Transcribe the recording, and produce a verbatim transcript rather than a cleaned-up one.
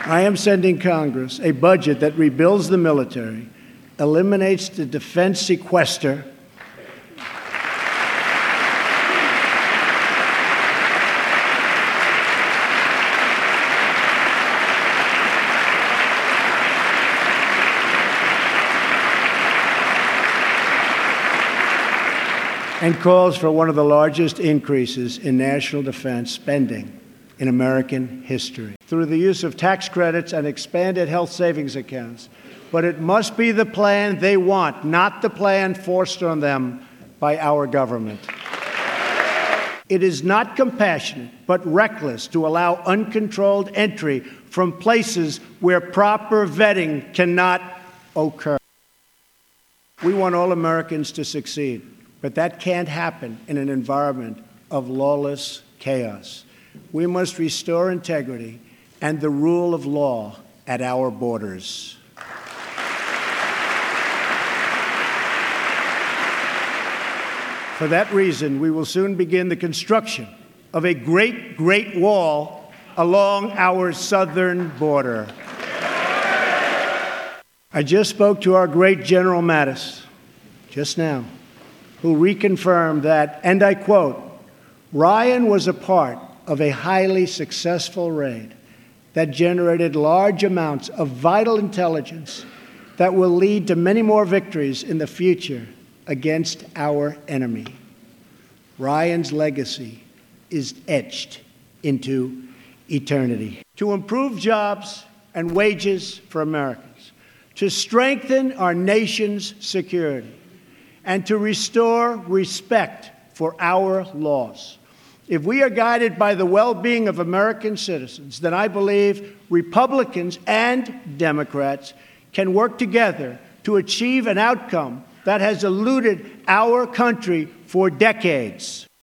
I am sending Congress a budget that rebuilds the military, eliminates the defense sequester, and calls for one of the largest increases in national defense spending in American history through the use of tax credits and expanded health savings accounts. But it must be the plan they want, not the plan forced on them by our government. It is not compassionate, but reckless to allow uncontrolled entry from places where proper vetting cannot occur. We want all Americans to succeed, but that can't happen in an environment of lawless chaos. We must restore integrity and the rule of law at our borders. For that reason, we will soon begin the construction of a great, great wall along our southern border. I just spoke to our great General Mattis just now, who reconfirmed that, and I quote, "Ryan was a part of a highly successful raid that generated large amounts of vital intelligence that will lead to many more victories in the future against our enemy." Ryan's legacy is etched into eternity. To improve jobs and wages for Americans, to strengthen our nation's security, and to restore respect for our laws. If we are guided by the well-being of American citizens, then I believe Republicans and Democrats can work together to achieve an outcome that has eluded our country for decades.